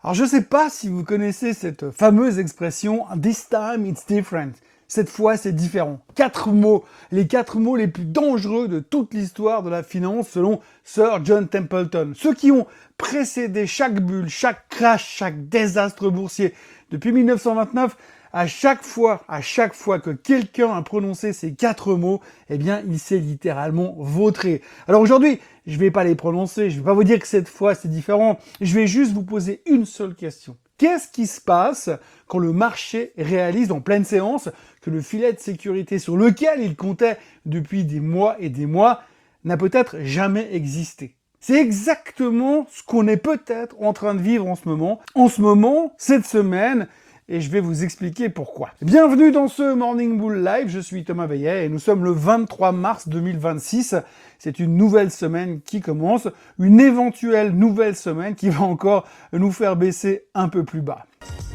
Alors je sais pas si vous connaissez cette fameuse expression « This time it's different ». Cette fois, c'est différent. 4 mots, les 4 mots les plus dangereux de toute l'histoire de la finance selon Sir John Templeton. Ceux qui ont précédé chaque bulle, chaque crash, chaque désastre boursier. Depuis 1929, à chaque fois que quelqu'un a prononcé ces 4 mots, eh bien, il s'est littéralement vautré. Alors aujourd'hui, je vais pas les prononcer, je vais pas vous dire que cette fois c'est différent, je vais juste vous poser une seule question. Qu'est-ce qui se passe quand le marché réalise en pleine séance que le filet de sécurité sur lequel il comptait depuis des mois et des mois n'a peut-être jamais existé? C'est exactement ce qu'on est peut-être en train de vivre en ce moment, cette semaine, et je vais vous expliquer pourquoi. Bienvenue dans ce Morning Bull Live, je suis Thomas Veillet et nous sommes le 23 mars 2026. C'est une nouvelle semaine qui commence, une éventuelle nouvelle semaine qui va encore nous faire baisser un peu plus bas.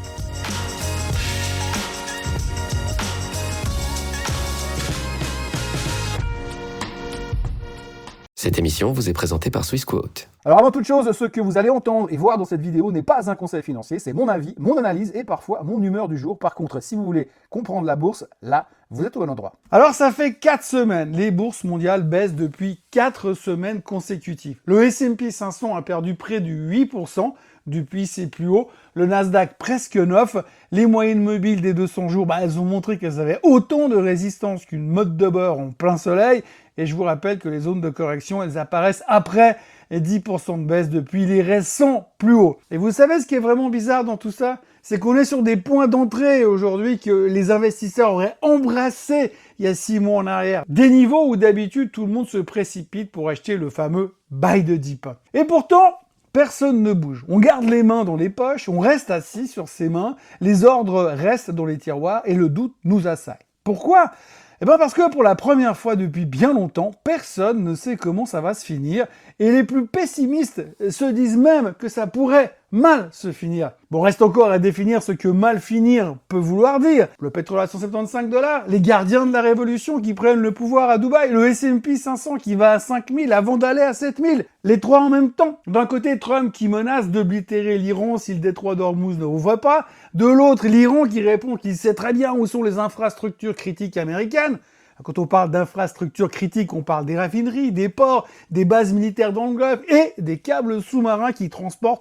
Cette émission vous est présentée par Swissquote. Alors avant toute chose, ce que vous allez entendre et voir dans cette vidéo n'est pas un conseil financier, c'est mon avis, mon analyse et parfois mon humeur du jour. Par contre, si vous voulez comprendre la bourse, là, vous êtes au bon endroit. Alors ça fait 4 semaines, les bourses mondiales baissent depuis 4 semaines consécutives. Le S&P 500 a perdu près de 8% depuis ses plus hauts, le Nasdaq presque 9%, les moyennes mobiles des 200 jours, elles ont montré qu'elles avaient autant de résistance qu'une motte de beurre en plein soleil, et je vous rappelle que les zones de correction, elles apparaissent après 10% de baisse depuis les récents plus hauts. Et vous savez ce qui est vraiment bizarre dans tout ça? C'est qu'on est sur des points d'entrée aujourd'hui que les investisseurs auraient embrassés il y a 6 mois en arrière. Des niveaux où d'habitude tout le monde se précipite pour acheter le fameux buy the dip. Et pourtant, personne ne bouge. On garde les mains dans les poches, on reste assis sur ses mains, les ordres restent dans les tiroirs et le doute nous assaille. Pourquoi ? Eh bien parce que pour la première fois depuis bien longtemps, personne ne sait comment ça va se finir et les plus pessimistes se disent même que ça pourrait mal se finir. Bon, reste encore à définir ce que mal finir peut vouloir dire. Le pétrole à 175 $, les gardiens de la révolution qui prennent le pouvoir à Dubaï, le S&P 500 qui va à 5000 avant d'aller à 7000. Les trois en même temps. D'un côté, Trump qui menace d'oblitérer l'Iran si le détroit d'Ormuz ne ouvre pas. De l'autre, l'Iran qui répond qu'il sait très bien où sont les infrastructures critiques américaines. Quand on parle d'infrastructures critiques, on parle des raffineries, des ports, des bases militaires dans le Golfe et des câbles sous-marins qui transportent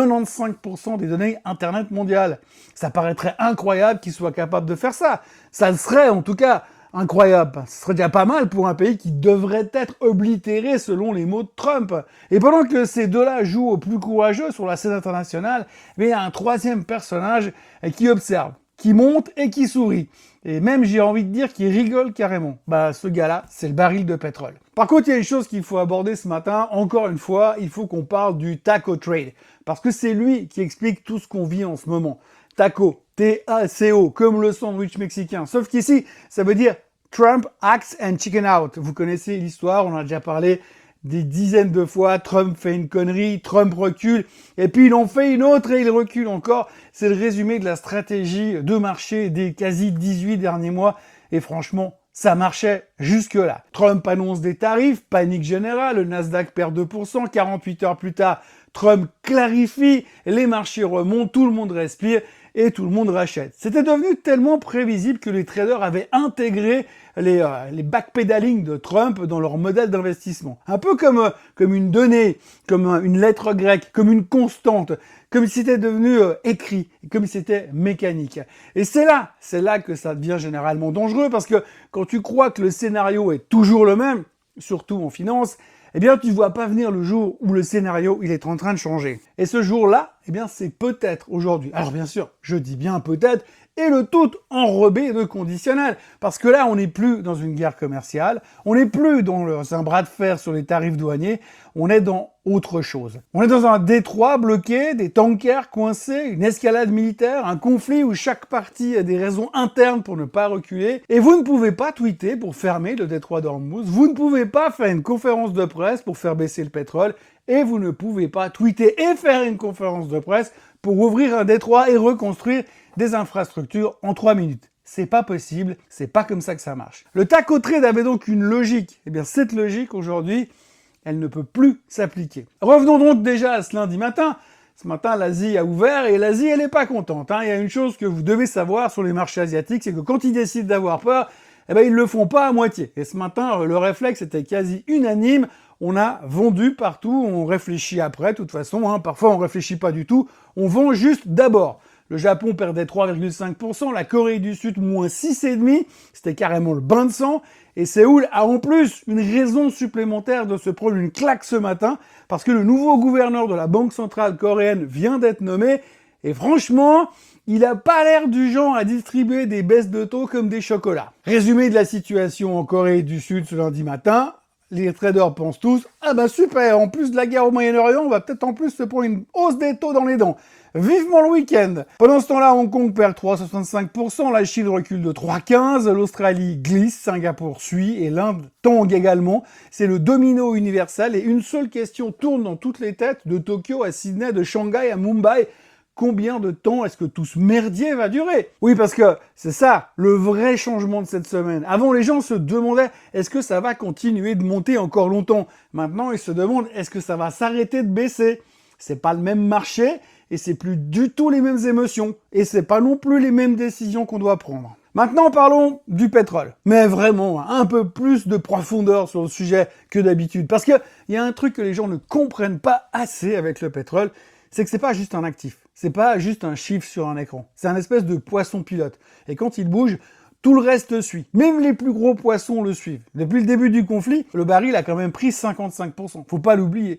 95% des données Internet mondiales. Ça paraîtrait incroyable qu'ils soient capables de faire ça. Ça le serait en tout cas incroyable. Ce serait déjà pas mal pour un pays qui devrait être oblitéré selon les mots de Trump. Et pendant que ces deux-là jouent au plus courageux sur la scène internationale, il y a un troisième personnage qui observe, qui monte et qui sourit. Et même, j'ai envie de dire qu'il rigole carrément. Ce gars-là, c'est le baril de pétrole. Par contre, il y a une chose qu'il faut aborder ce matin. Encore une fois, il faut qu'on parle du taco trade. Parce que c'est lui qui explique tout ce qu'on vit en ce moment. Taco, T-A-C-O, comme le sandwich mexicain. Sauf qu'ici, ça veut dire Trump acts and chicken out. Vous connaissez l'histoire, on en a déjà parlé des dizaines de fois. Trump fait une connerie, Trump recule, et puis il en fait une autre et il recule encore. C'est le résumé de la stratégie de marché des quasi 18 derniers mois, et franchement, ça marchait jusque-là. Trump annonce des tarifs, panique générale, le Nasdaq perd 2%, 48 heures plus tard, Trump clarifie, les marchés remontent, tout le monde respire, et tout le monde rachète. C'était devenu tellement prévisible que les traders avaient intégré les backpedaling de Trump dans leur modèle d'investissement. Un peu comme une donnée, comme une lettre grecque, comme une constante, comme si c'était devenu écrit, comme si c'était mécanique. Et c'est là que ça devient généralement dangereux, parce que quand tu crois que le scénario est toujours le même, surtout en finance, eh bien, tu ne vois pas venir le jour où le scénario, il est en train de changer. Et ce jour-là, eh bien, c'est peut-être aujourd'hui. Alors, bien sûr, je dis bien peut-être, et le tout enrobé de conditionnel. Parce que là, on n'est plus dans une guerre commerciale, on n'est plus dans un bras de fer sur les tarifs douaniers, on est dans autre chose. On est dans un détroit bloqué, des tankers coincés, une escalade militaire, un conflit où chaque partie a des raisons internes pour ne pas reculer, et vous ne pouvez pas tweeter pour fermer le détroit d'Ormuz, vous ne pouvez pas faire une conférence de presse pour faire baisser le pétrole, et vous ne pouvez pas tweeter et faire une conférence de presse pour ouvrir un détroit et reconstruire des infrastructures en 3 minutes. C'est pas possible, c'est pas comme ça que ça marche. Le taco trade avait donc une logique. Eh bien, cette logique, aujourd'hui, elle ne peut plus s'appliquer. Revenons donc déjà à ce lundi matin. Ce matin, l'Asie a ouvert et l'Asie, elle n'est pas contente. Il y a une chose que vous devez savoir sur les marchés asiatiques, c'est que quand ils décident d'avoir peur, eh ben, ils le font pas à moitié. Et ce matin, le réflexe était quasi unanime. On a vendu partout, on réfléchit après, de toute façon. Parfois, on réfléchit pas du tout. On vend juste d'abord. Le Japon perdait 3,5%, la Corée du Sud moins 6,5%, c'était carrément le bain de sang. Et Séoul a en plus une raison supplémentaire de se prendre une claque ce matin, parce que le nouveau gouverneur de la Banque centrale coréenne vient d'être nommé, et franchement, il n'a pas l'air du genre à distribuer des baisses de taux comme des chocolats. Résumé de la situation en Corée du Sud ce lundi matin, les traders pensent tous « Ah bah super, en plus de la guerre au Moyen-Orient, on va peut-être en plus se prendre une hausse des taux dans les dents. Vivement le week-end !» Pendant ce temps-là, Hong Kong perd 3,65%, la Chine recule de 3,15%, l'Australie glisse, Singapour suit et l'Inde tangue également. C'est le domino universel et une seule question tourne dans toutes les têtes, de Tokyo à Sydney, de Shanghai à Mumbai. Combien de temps est-ce que tout ce merdier va durer? Oui, parce que c'est ça, le vrai changement de cette semaine. Avant, les gens se demandaient, est-ce que ça va continuer de monter encore longtemps? Maintenant, ils se demandent, est-ce que ça va s'arrêter de baisser? C'est pas le même marché, et c'est plus du tout les mêmes émotions. Et c'est pas non plus les mêmes décisions qu'on doit prendre. Maintenant, parlons du pétrole. Mais vraiment, un peu plus de profondeur sur le sujet que d'habitude. Parce que il y a un truc que les gens ne comprennent pas assez avec le pétrole, c'est que c'est pas juste un actif. C'est pas juste un chiffre sur un écran. C'est un espèce de poisson pilote. Et quand il bouge, tout le reste suit. Même les plus gros poissons le suivent. Depuis le début du conflit, le baril a quand même pris 55%. Faut pas l'oublier.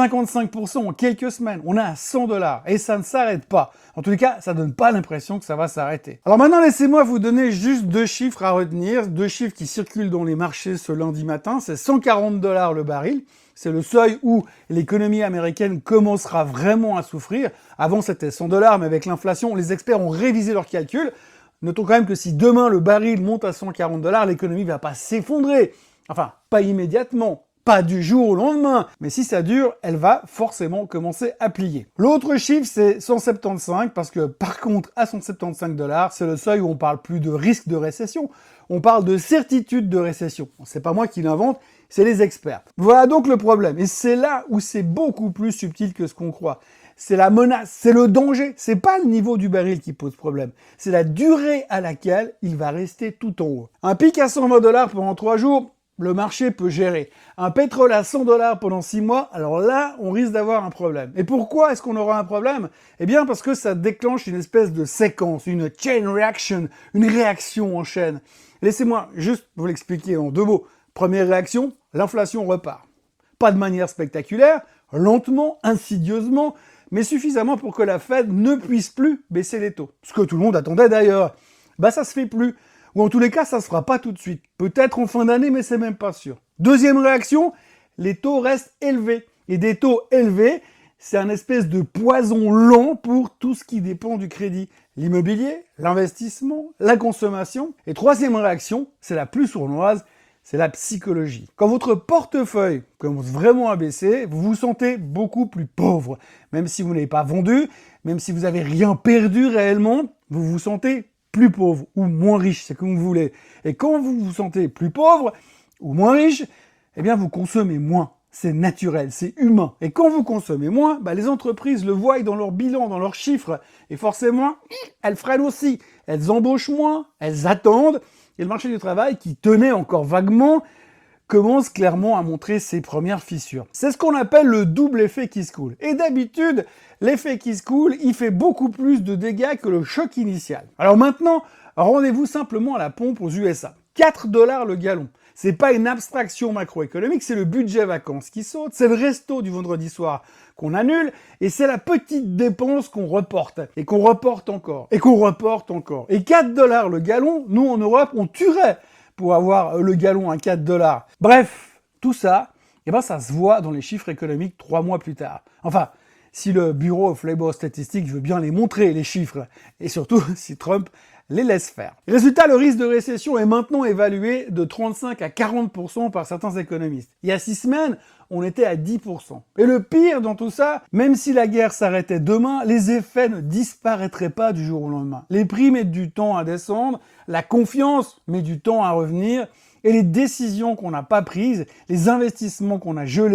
55% en quelques semaines. On est à $100. Et ça ne s'arrête pas. En tous les cas, ça donne pas l'impression que ça va s'arrêter. Alors maintenant, laissez-moi vous donner juste deux chiffres à retenir. Deux chiffres qui circulent dans les marchés ce lundi matin. C'est $140 le baril. C'est le seuil où l'économie américaine commencera vraiment à souffrir. Avant, c'était $100, mais avec l'inflation, les experts ont révisé leurs calculs. Notons quand même que si demain le baril monte à $140, l'économie va pas s'effondrer. Enfin, pas immédiatement, pas du jour au lendemain. Mais si ça dure, elle va forcément commencer à plier. L'autre chiffre, c'est 175, parce que par contre, à $175, c'est le seuil où on parle plus de risque de récession. On parle de certitude de récession. C'est pas moi qui l'invente, c'est les experts. Voilà donc le problème. Et c'est là où c'est beaucoup plus subtil que ce qu'on croit. C'est la menace, c'est le danger. C'est pas le niveau du baril qui pose problème. C'est la durée à laquelle il va rester tout en haut. Un pic à $120 pendant 3 jours, le marché peut gérer. Un pétrole à $100 pendant 6 mois, alors là, on risque d'avoir un problème. Et pourquoi est-ce qu'on aura un problème? Eh bien, parce que ça déclenche une espèce de séquence, une chain reaction, une réaction en chaîne. Laissez-moi juste vous l'expliquer en 2 mots. Première réaction, l'inflation repart. Pas de manière spectaculaire, lentement, insidieusement, mais suffisamment pour que la Fed ne puisse plus baisser les taux. Ce que tout le monde attendait d'ailleurs. Ça se fait plus. Ou en tous les cas, ça se fera pas tout de suite. Peut-être en fin d'année, mais c'est même pas sûr. Deuxième réaction, les taux restent élevés. Et des taux élevés, c'est un espèce de poison lent pour tout ce qui dépend du crédit. L'immobilier, l'investissement, la consommation. Et troisième réaction, c'est la plus sournoise, c'est la psychologie. Quand votre portefeuille commence vraiment à baisser, vous vous sentez beaucoup plus pauvre. Même si vous n'avez pas vendu, même si vous n'avez rien perdu réellement, vous vous sentez plus pauvre ou moins riche, c'est comme vous voulez. Et quand vous vous sentez plus pauvre ou moins riche, eh bien vous consommez moins. C'est naturel, c'est humain. Et quand vous consommez moins, les entreprises le voient dans leur bilan, dans leurs chiffres. Et forcément, elles freinent aussi. Elles embauchent moins, elles attendent. Et le marché du travail, qui tenait encore vaguement, commence clairement à montrer ses premières fissures. C'est ce qu'on appelle le double effet qui se coule. Et d'habitude, l'effet qui se coule, il fait beaucoup plus de dégâts que le choc initial. Alors maintenant, rendez-vous simplement à la pompe aux USA. $4 le gallon. C'est pas une abstraction macroéconomique, c'est le budget vacances qui saute, c'est le resto du vendredi soir qu'on annule, et c'est la petite dépense qu'on reporte, et qu'on reporte encore, et qu'on reporte encore. Et $4 le gallon, nous en Europe, on tuerait pour avoir le gallon à $4. Bref, tout ça, ça se voit dans les chiffres économiques 3 mois plus tard. Enfin, si le Bureau of Labor Statistics veut bien les montrer, les chiffres, et surtout si Trump les laisse faire. Résultat, le risque de récession est maintenant évalué de 35 à 40% par certains économistes. Il y a 6 semaines, on était à 10%. Et le pire dans tout ça, même si la guerre s'arrêtait demain, les effets ne disparaîtraient pas du jour au lendemain. Les prix mettent du temps à descendre, la confiance met du temps à revenir, et les décisions qu'on n'a pas prises, les investissements qu'on a gelés,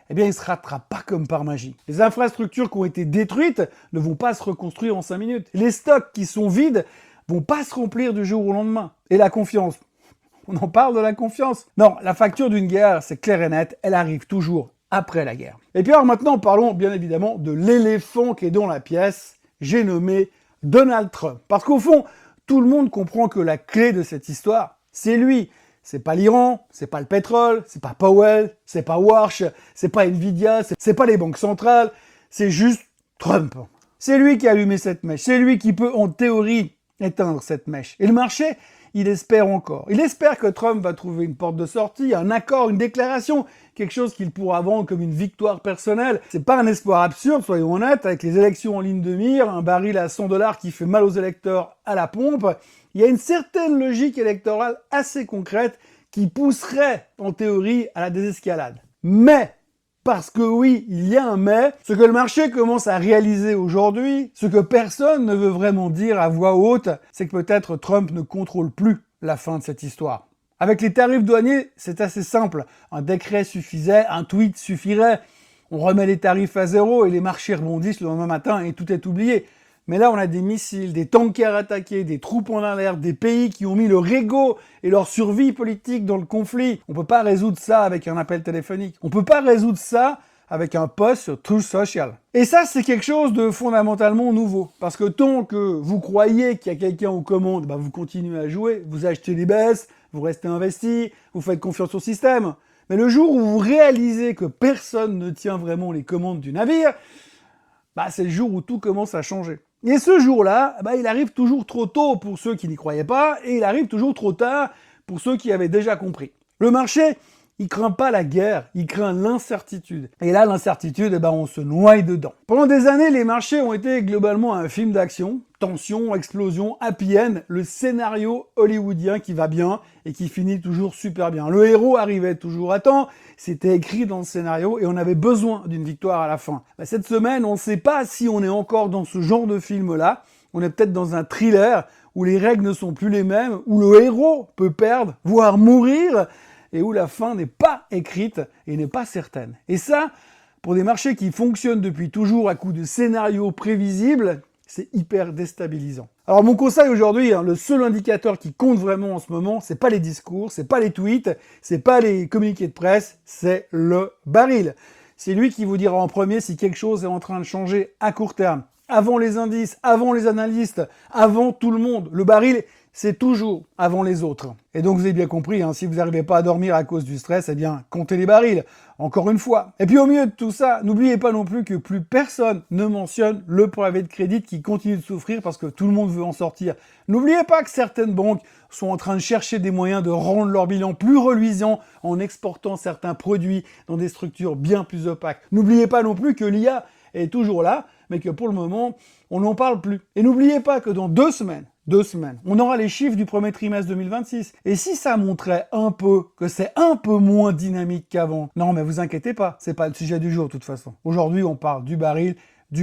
eh bien, il ne se rattrape pas comme par magie. Les infrastructures qui ont été détruites ne vont pas se reconstruire en 5 minutes. Les stocks qui sont vides vont pas se remplir du jour au lendemain. Et la confiance, on en parle de la confiance. Non, la facture d'une guerre, c'est clair et net, elle arrive toujours après la guerre. Et puis alors maintenant, parlons bien évidemment de l'éléphant qui est dans la pièce, j'ai nommé Donald Trump. Parce qu'au fond, tout le monde comprend que la clé de cette histoire, c'est lui. C'est pas l'Iran, c'est pas le pétrole, c'est pas Powell, c'est pas Warsh, c'est pas Nvidia, c'est pas les banques centrales, c'est juste Trump. C'est lui qui a allumé cette mèche, c'est lui qui peut en théorie éteindre cette mèche. Et le marché, il espère encore. Il espère que Trump va trouver une porte de sortie, un accord, une déclaration, quelque chose qu'il pourra vendre comme une victoire personnelle. C'est pas un espoir absurde, soyons honnêtes, avec les élections en ligne de mire, un baril à $100 qui fait mal aux électeurs à la pompe. Il y a une certaine logique électorale assez concrète qui pousserait, en théorie, à la désescalade. Mais, parce que oui, il y a un mais, ce que le marché commence à réaliser aujourd'hui, ce que personne ne veut vraiment dire à voix haute, c'est que peut-être Trump ne contrôle plus la fin de cette histoire. Avec les tarifs douaniers, c'est assez simple. Un décret suffisait, un tweet suffirait. On remet les tarifs à zéro et les marchés rebondissent le lendemain matin et tout est oublié. Mais là, on a des missiles, des tankers attaqués, des troupes en alerte, des pays qui ont mis leur ego et leur survie politique dans le conflit. On peut pas résoudre ça avec un appel téléphonique. On peut pas résoudre ça avec un post sur Truth Social. Et ça, c'est quelque chose de fondamentalement nouveau. Parce que tant que vous croyez qu'il y a quelqu'un aux commandes, vous continuez à jouer, vous achetez des baisses, vous restez investi, vous faites confiance au système. Mais le jour où vous réalisez que personne ne tient vraiment les commandes du navire, c'est le jour où tout commence à changer. Et ce jour-là, il arrive toujours trop tôt pour ceux qui n'y croyaient pas, et il arrive toujours trop tard pour ceux qui avaient déjà compris. Le marché, il craint pas la guerre, il craint l'incertitude. Et là, l'incertitude, on se noie dedans. Pendant des années, les marchés ont été globalement un film d'action, tension, explosion, happy end, le scénario hollywoodien qui va bien et qui finit toujours super bien. Le héros arrivait toujours à temps, c'était écrit dans le scénario et on avait besoin d'une victoire à la fin. Cette semaine, on ne sait pas si on est encore dans ce genre de film-là, on est peut-être dans un thriller où les règles ne sont plus les mêmes, où le héros peut perdre, voire mourir, et où la fin n'est pas écrite et n'est pas certaine. Et ça, pour des marchés qui fonctionnent depuis toujours à coup de scénarios prévisibles, c'est hyper déstabilisant. Alors mon conseil aujourd'hui, le seul indicateur qui compte vraiment en ce moment, c'est pas les discours, c'est pas les tweets, c'est pas les communiqués de presse, c'est le baril. C'est lui qui vous dira en premier si quelque chose est en train de changer à court terme. Avant les indices, avant les analystes, avant tout le monde. Le baril, c'est toujours avant les autres. Et donc vous avez bien compris, si vous n'arrivez pas à dormir à cause du stress, comptez les barils, encore une fois. Et puis au milieu de tout ça, n'oubliez pas non plus que plus personne ne mentionne le private credit qui continue de souffrir parce que tout le monde veut en sortir. N'oubliez pas que certaines banques sont en train de chercher des moyens de rendre leur bilan plus reluisant en exportant certains produits dans des structures bien plus opaques. N'oubliez pas non plus que l'IA est toujours là, mais que pour le moment, on n'en parle plus. Et n'oubliez pas que dans 2 semaines, on aura les chiffres du premier trimestre 2026. Et si ça montrait un peu que c'est un peu moins dynamique qu'avant, non mais vous inquiétez pas, c'est pas le sujet du jour de toute façon. Aujourd'hui, on parle du baril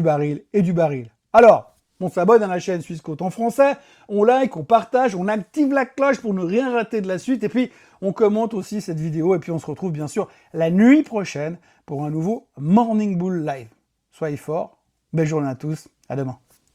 et du baril. Alors, on s'abonne à la chaîne Swissquote en français, on like, on partage, on active la cloche pour ne rien rater de la suite, et puis on commente aussi cette vidéo, et puis on se retrouve bien sûr la nuit prochaine pour un nouveau Morning Bull Live. Soyez forts, belle journée à tous, à demain.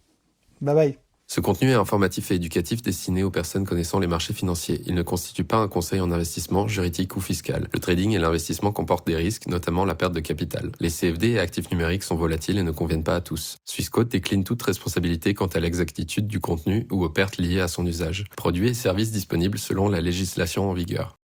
Bye bye. Ce contenu est informatif et éducatif destiné aux personnes connaissant les marchés financiers. Il ne constitue pas un conseil en investissement, juridique ou fiscal. Le trading et l'investissement comportent des risques, notamment la perte de capital. Les CFD et actifs numériques sont volatiles et ne conviennent pas à tous. Swissquote décline toute responsabilité quant à l'exactitude du contenu ou aux pertes liées à son usage. Produits et services disponibles selon la législation en vigueur.